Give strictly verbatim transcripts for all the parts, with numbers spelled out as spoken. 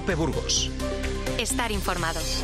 COPE Burgos. Estar informados.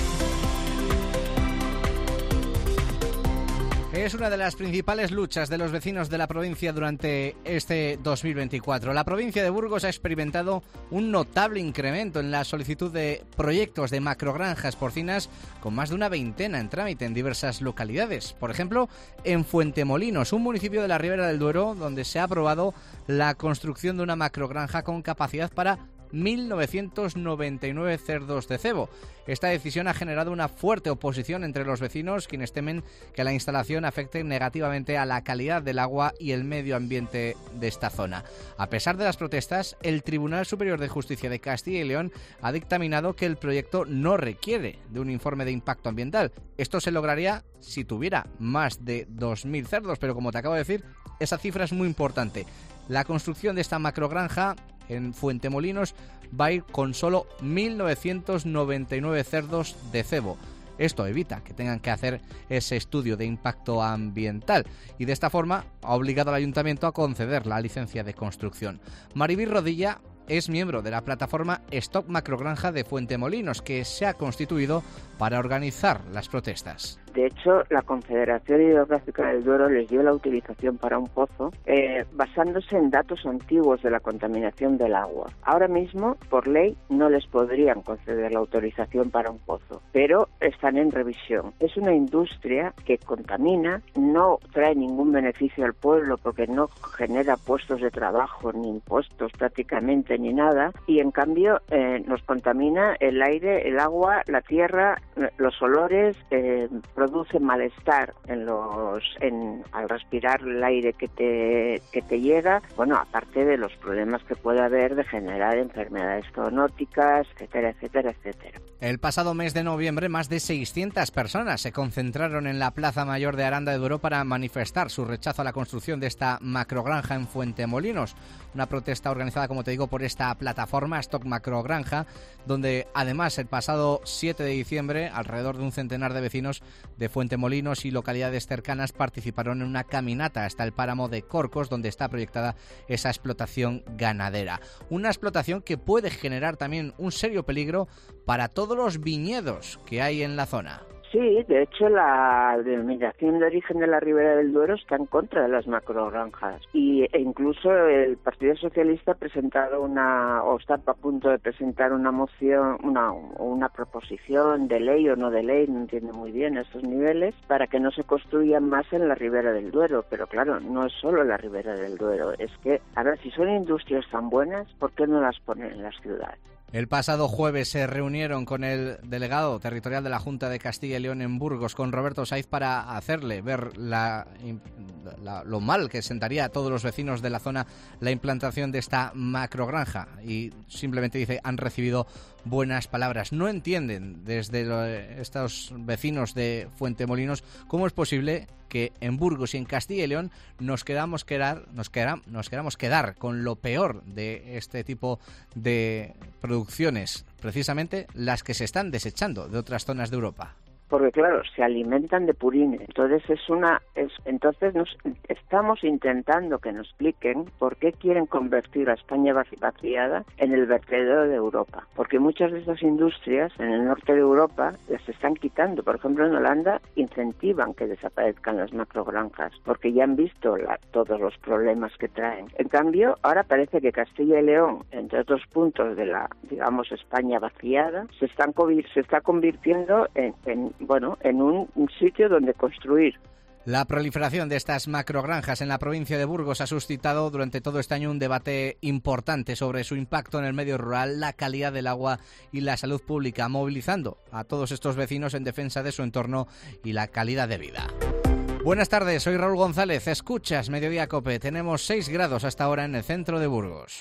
Es una de las principales luchas de los vecinos de la provincia durante este dos mil veinticuatro. La provincia de Burgos ha experimentado un notable incremento en la solicitud de proyectos de macrogranjas porcinas, con más de una veintena en trámite en diversas localidades. Por ejemplo, en Fuentemolinos, un municipio de la Ribera del Duero, donde se ha aprobado la construcción de una macrogranja con capacidad para mil novecientos noventa y nueve cerdos de cebo. Esta decisión ha generado una fuerte oposición entre los vecinos, quienes temen que la instalación afecte negativamente a la calidad del agua y el medio ambiente de esta zona. A pesar de las protestas, el Tribunal Superior de Justicia de Castilla y León ha dictaminado que el proyecto no requiere de un informe de impacto ambiental. Esto se lograría si tuviera más de dos mil cerdos, pero como te acabo de decir, esa cifra es muy importante. La construcción de esta macrogranja en Fuentemolinos va a ir con solo mil novecientos noventa y nueve cerdos de cebo. Esto evita que tengan que hacer ese estudio de impacto ambiental y de esta forma ha obligado al ayuntamiento a conceder la licencia de construcción. Maribí Rodilla es miembro de la plataforma Stop Macrogranja de Fuentemolinos, que se ha constituido para organizar las protestas. De hecho, la Confederación Hidrográfica del Duero les dio la autorización para un pozo eh, basándose en datos antiguos de la contaminación del agua. Ahora mismo, por ley, no les podrían conceder la autorización para un pozo, pero están en revisión. Es una industria que contamina, no trae ningún beneficio al pueblo porque no genera puestos de trabajo, ni impuestos prácticamente, ni nada, y en cambio eh, nos contamina el aire, el agua, la tierra, los olores, eh, produce malestar en los en al respirar el aire que te que te llega, bueno, aparte de los problemas que puede haber de generar enfermedades zoonóticas, etcétera, etcétera, etcétera. El pasado mes de noviembre, más de seiscientas personas se concentraron en la Plaza Mayor de Aranda de Duero para manifestar su rechazo a la construcción de esta macrogranja en Fuentemolinos. Una protesta organizada, como te digo, por esta plataforma Stop Macrogranja, donde además el pasado siete de diciembre alrededor de un centenar de vecinos de Fuentemolinos y localidades cercanas participaron en una caminata hasta el páramo de Corcos, donde está proyectada esa explotación ganadera. Una explotación que puede generar también un serio peligro para todos los viñedos que hay en la zona. Sí, de hecho la denominación de origen de la Ribera del Duero está en contra de las macrogranjas y, e incluso el Partido Socialista ha presentado una, o está a punto de presentar una moción, una, una proposición de ley o no de ley, no entiendo muy bien estos niveles, para que no se construyan más en la Ribera del Duero. Pero claro, no es solo la Ribera del Duero, es que, a ver, si son industrias tan buenas, ¿por qué no las ponen en las ciudades? El pasado jueves se reunieron con el delegado territorial de la Junta de Castilla y León en Burgos, con Roberto Saiz, para hacerle ver la, la, lo mal que sentaría a todos los vecinos de la zona la implantación de esta macrogranja. Y simplemente dice, han recibido buenas palabras. No entienden desde lo, estos vecinos de Fuentemolinos cómo es posible que en Burgos y en Castilla y León nos quedamos quedar, nos quedam, nos queramos quedar con lo peor de este tipo de producciones, precisamente las que se están desechando de otras zonas de Europa. Porque claro, se alimentan de purines. Entonces es una, es, entonces nos estamos intentando que nos expliquen por qué quieren convertir a España vaciada en el vertedero de Europa. Porque muchas de estas industrias en el norte de Europa las están quitando. Por ejemplo, en Holanda incentivan que desaparezcan las macrogranjas, porque ya han visto la, todos los problemas que traen. En cambio, ahora parece que Castilla y León, entre otros puntos de la, digamos, España vaciada, se están se está convirtiendo en, en bueno, en un, un sitio donde construir. La proliferación de estas macrogranjas en la provincia de Burgos ha suscitado durante todo este año un debate importante sobre su impacto en el medio rural, la calidad del agua y la salud pública, movilizando a todos estos vecinos en defensa de su entorno y la calidad de vida. Buenas tardes, soy Raúl González, escuchas Mediodía COPE. Tenemos seis grados hasta ahora en el centro de Burgos.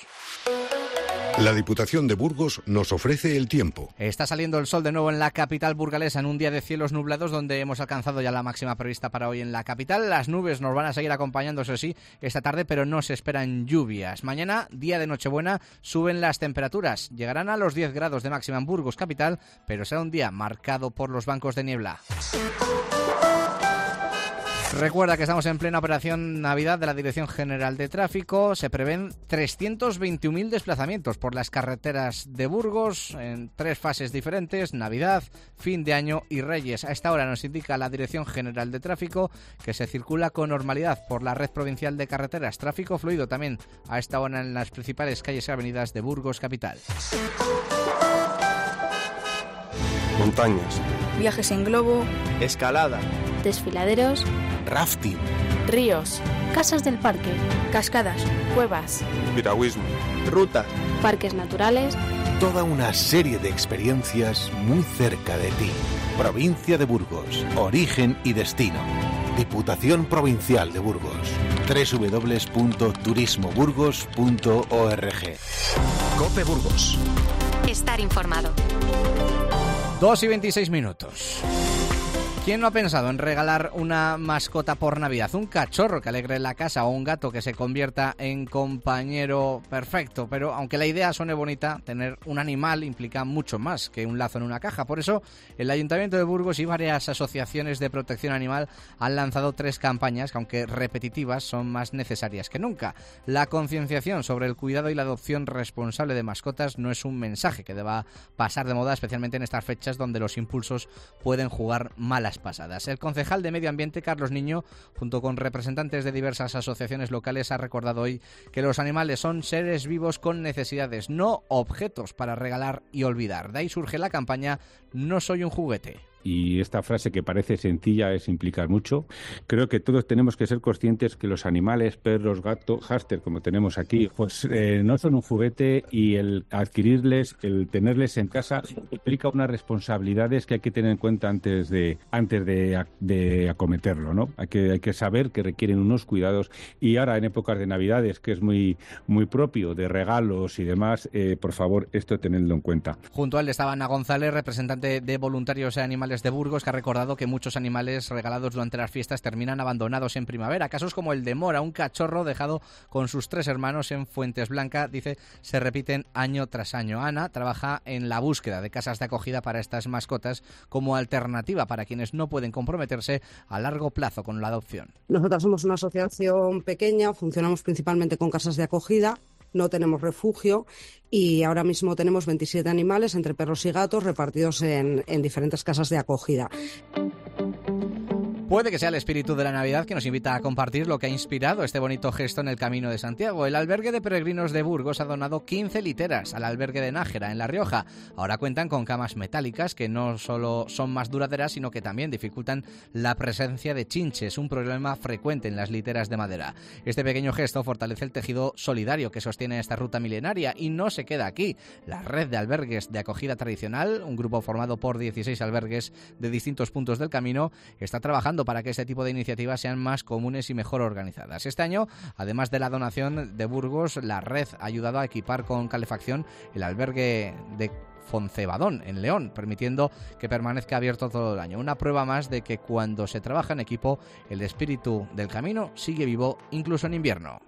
La Diputación de Burgos nos ofrece el tiempo. Está saliendo el sol de nuevo en la capital burgalesa en un día de cielos nublados, donde hemos alcanzado ya la máxima prevista para hoy en la capital. Las nubes nos van a seguir acompañando, eso sí, esta tarde, pero no se esperan lluvias. Mañana, día de Nochebuena, suben las temperaturas. Llegarán a los diez grados de máxima en Burgos capital, pero será un día marcado por los bancos de niebla. Recuerda que estamos en plena operación Navidad de la Dirección General de Tráfico. Se prevén trescientos veintiún mil desplazamientos por las carreteras de Burgos en tres fases diferentes: Navidad, fin de año y Reyes. A esta hora nos indica la Dirección General de Tráfico que se circula con normalidad por la red provincial de carreteras. Tráfico fluido también a esta hora en las principales calles y avenidas de Burgos capital. Montañas. Viajes en globo. Escalada. Desfiladeros. Rafting. Ríos. Casas del parque. Cascadas. Cuevas. Piragüismo. Rutas. Parques naturales. Toda una serie de experiencias muy cerca de ti. Provincia de Burgos. Origen y destino. Diputación Provincial de Burgos. doble u doble u doble u punto turismo burgos punto org. COPE Burgos. Estar informado. dos y veintiséis minutos. ¿Quién no ha pensado en regalar una mascota por Navidad? Un cachorro que alegre la casa o un gato que se convierta en compañero perfecto. Pero aunque la idea suene bonita, tener un animal implica mucho más que un lazo en una caja. Por eso, el Ayuntamiento de Burgos y varias asociaciones de protección animal han lanzado tres campañas que, aunque repetitivas, son más necesarias que nunca. La concienciación sobre el cuidado y la adopción responsable de mascotas no es un mensaje que deba pasar de moda, especialmente en estas fechas donde los impulsos pueden jugar malas pasadas. El concejal de Medio Ambiente, Carlos Niño, junto con representantes de diversas asociaciones locales, ha recordado hoy que los animales son seres vivos con necesidades, no objetos para regalar y olvidar. De ahí surge la campaña No soy un juguete. Y esta frase, que parece sencilla, es implicar mucho. Creo que todos tenemos que ser conscientes que los animales, perros, gatos, hámster, como tenemos aquí, pues eh, no son un juguete, y el adquirirles, el tenerles en casa, implica unas responsabilidades que hay que tener en cuenta antes de antes de, de acometerlo, ¿no? Hay que, hay que saber que requieren unos cuidados, y ahora en épocas de Navidades, que es muy, muy propio de regalos y demás, eh, por favor, esto tenedlo en cuenta. Junto a él estaba Ana González, representante de Voluntarios Animales de Burgos, que ha recordado que muchos animales regalados durante las fiestas terminan abandonados en primavera. Casos como el de Mora, un cachorro dejado con sus tres hermanos en Fuentes Blanca, dice, se repiten año tras año. Ana trabaja en la búsqueda de casas de acogida para estas mascotas como alternativa para quienes no pueden comprometerse a largo plazo con la adopción. Nosotros somos una asociación pequeña, funcionamos principalmente con casas de acogida. No tenemos refugio y ahora mismo tenemos veintisiete animales entre perros y gatos repartidos en, en diferentes casas de acogida. Puede que sea el espíritu de la Navidad que nos invita a compartir lo que ha inspirado este bonito gesto en el Camino de Santiago. El albergue de peregrinos de Burgos ha donado quince literas al albergue de Nájera, en La Rioja. Ahora cuentan con camas metálicas que no solo son más duraderas, sino que también dificultan la presencia de chinches, un problema frecuente en las literas de madera. Este pequeño gesto fortalece el tejido solidario que sostiene esta ruta milenaria, y no se queda aquí. La red de albergues de acogida tradicional, un grupo formado por dieciséis albergues de distintos puntos del camino, está trabajando para que este tipo de iniciativas sean más comunes y mejor organizadas. Este año, además de la donación de Burgos, la red ha ayudado a equipar con calefacción el albergue de Foncebadón, en León, permitiendo que permanezca abierto todo el año. Una prueba más de que cuando se trabaja en equipo, el espíritu del camino sigue vivo incluso en invierno.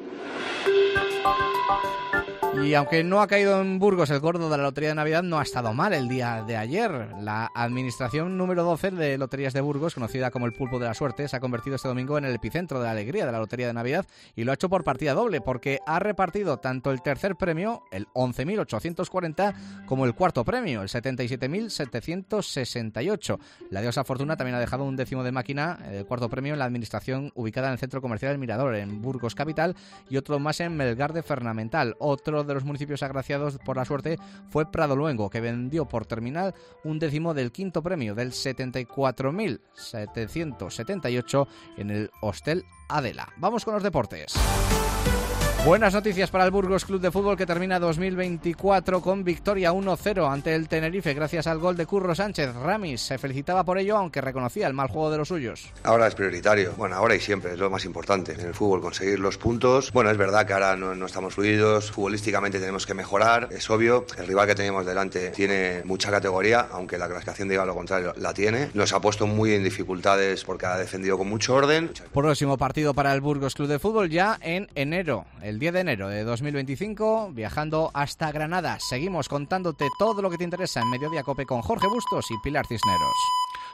Y aunque no ha caído en Burgos el gordo de la Lotería de Navidad, no ha estado mal el día de ayer. La administración número doce de Loterías de Burgos, conocida como el Pulpo de la Suerte, se ha convertido este domingo en el epicentro de la alegría de la Lotería de Navidad, y lo ha hecho por partida doble, porque ha repartido tanto el tercer premio, el once mil ochocientos cuarenta, como el cuarto premio, el setenta y siete mil setecientos sesenta y ocho. La diosa Fortuna también ha dejado un décimo de máquina, el cuarto premio, en la administración ubicada en el Centro Comercial El Mirador, en Burgos capital, y otro más en Melgar de Fernamental. Otro de los municipios agraciados por la suerte fue Pradoluengo, que vendió por terminal un décimo del quinto premio, del setenta y cuatro mil setecientos setenta y ocho, en el Hostel Adela. Vamos con los deportes. Buenas noticias para el Burgos Club de Fútbol, que termina dos mil veinticuatro con victoria uno cero ante el Tenerife gracias al gol de Curro Sánchez. Ramis se felicitaba por ello, aunque reconocía el mal juego de los suyos. Ahora es prioritario, bueno, ahora y siempre es lo más importante en el fútbol, conseguir los puntos. Bueno, es verdad que ahora no, no estamos fluidos, futbolísticamente tenemos que mejorar, es obvio. El rival que tenemos delante tiene mucha categoría, aunque la clasificación diga lo contrario, la tiene. Nos ha puesto muy en dificultades porque ha defendido con mucho orden. Próximo partido para el Burgos Club de Fútbol ya en enero, el diez de enero de dos mil veinticinco, viajando hasta Granada. Seguimos contándote todo lo que te interesa en Mediodía Cope con Jorge Bustos y Pilar Cisneros.